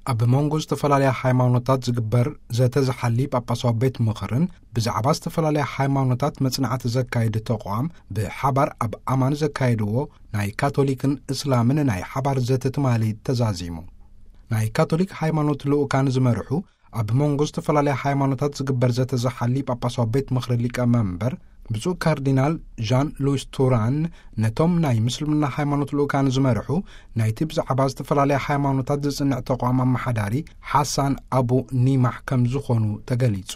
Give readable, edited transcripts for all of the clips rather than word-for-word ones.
ኣብ መንጎ ዝተፈላለያ ሃይማኖታት ዝግበር ዘተዝሓሊ ጳጳሳዊ ቤት ምኽርን ብዛዕባ ዝተፈላለያ ሃይማኖታት መጽናዕቲ ዘካይድ ተቋም ብሓባር ኣብ ኣማን ዘካይድዎ ናይ ካቶሊክን እስላምን ናይ ሓባር ዘተ ትማሊ ተዛዚሙ ናይ ካቶሊክ ሃይማኖት ልኡካን ዝመርሑ ኣብ መንጎ ዝተፈላለያ ሃይማኖታት ዝግበር ዘተዝሓሊ ጳጳሳዊ ቤት ምኽሪ ሊቀ መንበር ብፁዕ ካርዲናል ዣን ሉዊስ ቱራን ነቶም ናይ ምስልምና ሃይማኖት ልኡካን ዝመርሑ ናይቲ ብዛዕባ ዝተፈላለያ ሃይማኖታት ዝጽንዕ ተቋም ኣመሓዳሪ ሓሳን ኣቡ ኒማሕ ከም ዝኾኑ ተገሊጹ።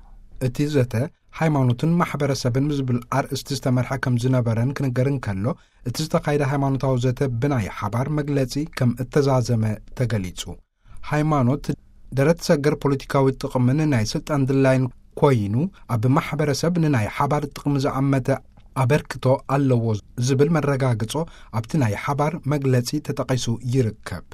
እቲ ዘተ ሃይማኖትን ማሕበረሰብን ዝብል ኣርእስቲ ዝተመርሐ ከም ዝነበረን ክንገርን ከሎ እቲ ዝተኻይደ ሃይማኖታዊ ዘተ ብናይ ሓባር መግለጺ ከም እተዛዘመ ተገሊጹ። ሃይማኖት ደረት ሰገር ፖለቲካዊ ጥቕምን ናይ ስልጣን ድላይን ኮይኑ ኣብ ማሕበረሰብ ንናይ ሓባር ጥቕሚ ዝኣመተ ኣበርክቶ ኣለዎ ዝብል መረጋግጾ ኣብቲ ናይ ሓባር መግለጺ ተጠቒሱ ይርከብ።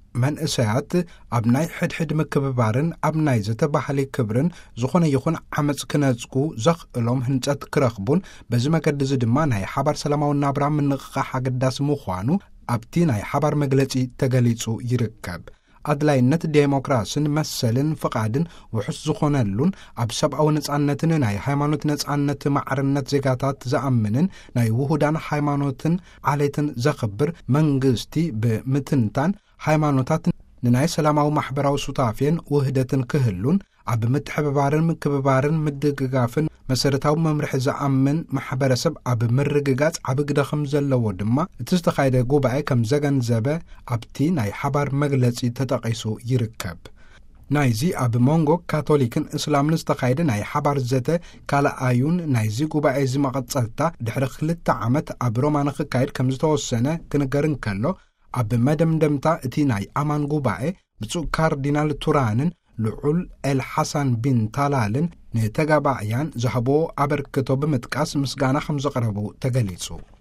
መንእሰያት ኣብ ናይ ሕድሕድ ምክብባርን ኣብ ናይ ዘተባህሊ ክብርን ዝኾነ ይኹን ዓመፅ ክነጽጉ ዘኽእሎም ህንጸት ክረኽቡን በዚ መገዲ እዚ ድማ ናይ ሓባር ሰላማዊ ናብራ ምንቕቓሕ ኣገዳሲ ምዃኑ ኣብቲ ናይ ሓባር መግለጺ ተገሊጹ ይርከብ። ኣድላይነት ዴሞክራስን መሰልን ፍቓድን ውሑስ ዝኾነሉን ኣብ ሰብኣዊ ነጻነትን ናይ ሃይማኖት ነጻነት ማዕርነት ዜጋታት ዝኣምንን ናይ ውሁዳን ሃይማኖትን ዓሌትን ዘኽብር መንግስቲ ብምትንታን ሃይማኖታት ንናይ ሰላማዊ ማሕበራዊ ሱታፍን ውህደትን ክህሉን ኣብ ምትሕብባርን ምክብባርን ምድግጋፍን መሰረታዊ መምርሒ ዝኣምን ማሕበረሰብ ኣብ ምርግጋጽ ዓብ ግደ ከም ዘለዎ ድማ እቲ ዝተኻይደ ጉባኤ ከም ዘገንዘበ ኣብቲ ናይ ሓባር መግለጺ ተጠቒሱ ይርከብ። ናይዚ ኣብ መንጎ ካቶሊክን እስላምን ዝተኻይደ ናይ ሓባር ዘተ ካልኣዩን ናይዚ ጉባኤ ዝመቐጸልታ ድሕሪ 2 ዓመት ኣብ ሮማ ንኽካየድ ከም ዝተወሰነ ክንገርን ከሎ ኣብ መደምደምታ እቲ ናይ ኣማን ጉባኤ ብፁዕ ካርዲናል ቱራንን ልዑል ኤልሓሳን ቢን ታላልን ንተጋባእያን ዝሃቦ ኣበርክቶ ብምጥቃስ ምስጋና ከም ዘቕረቡ ተገሊጹ።